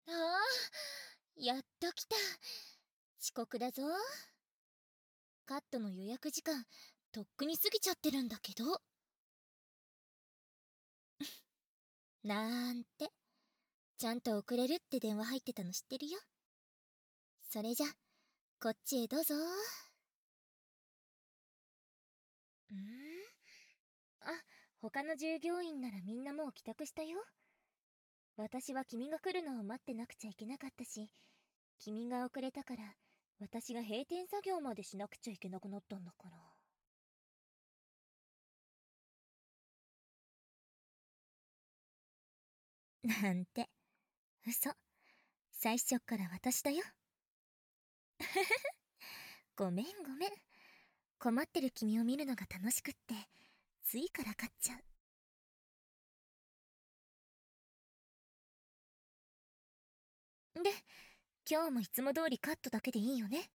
ああ、やっと来た。遅刻だぞ。カットの予約時間とっくに過ぎちゃってるんだけど。なんて、ちゃんと遅れるって電話入ってたの知ってるよ。それじゃこっちへどうぞ。あ、他の従業員ならみんなもう帰宅したよ。私は君が来るのを待ってなくちゃいけなかったし、君が遅れたから私が閉店作業までしなくちゃいけなくなったんだから。なんて、嘘。最初っから私だよ。ごめんごめん。困ってる君を見るのが楽しくって、ついからかっちゃう。で、今日もいつも通りカットだけでいいよね。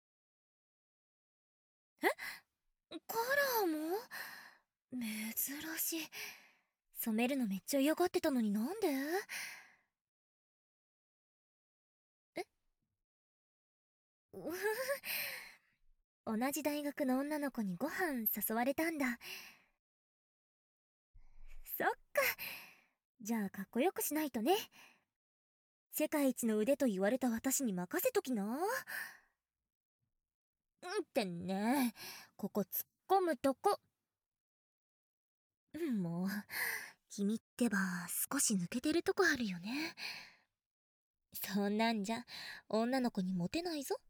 え、カラーも珍しい。染めるのめっちゃ嫌がってたのになんで？え、うふふ。同じ大学の女の子にご飯誘われたんだ。そっか。じゃあかっこよくしないとね。世界一の腕と言われた私に任せときな。ってね、ここ突っ込むとこ。もう、君ってば少し抜けてるとこあるよね。そんなんじゃ女の子にモテないぞ。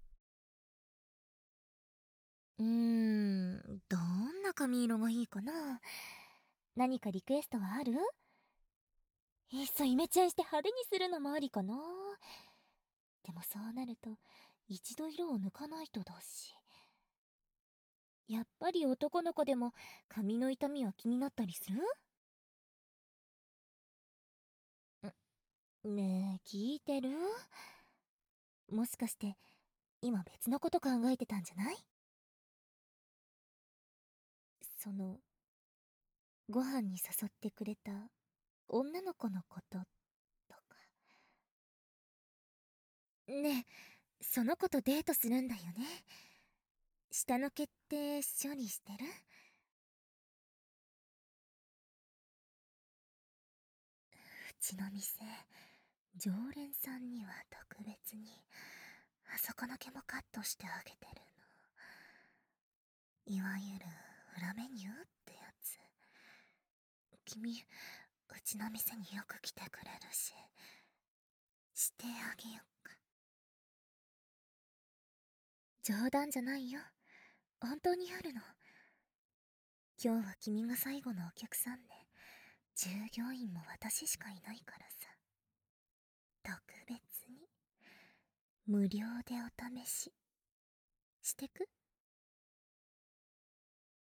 どんな髪色がいいかな。何かリクエストはある？いっそイメチェンして派手にするのもありかな。でもそうなると一度色を抜かないとだし。やっぱり男の子でも髪の痛みは気になったりする？ねえ、聞いてる？もしかして今別のこと考えてたんじゃない？その、ご飯に誘ってくれた女の子のこととか。ねえ、その子とデートするんだよね。下の毛って処理してる？うちの店、常連さんには特別にあそこの毛もカットしてあげてるの。いわゆる裏メニューってやつ。君、うちの店によく来てくれるし、してあげよっか。冗談じゃないよ。本当にあるの。今日は君が最後のお客さんで、従業員も私しかいないからさ。特別に無料でお試ししてく？